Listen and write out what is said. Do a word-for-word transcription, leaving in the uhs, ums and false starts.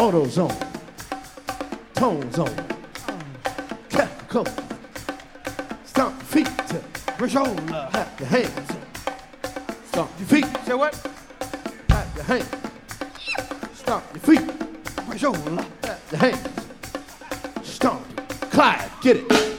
AutoZone, Tone Zone, Capricorn. Stomp your feet to Rashola. Clap your hands. Stomp your feet. Say what? Clap your hands. Stomp your feet. Rashola. Clap your hands. Stomp it. Clyde, get it.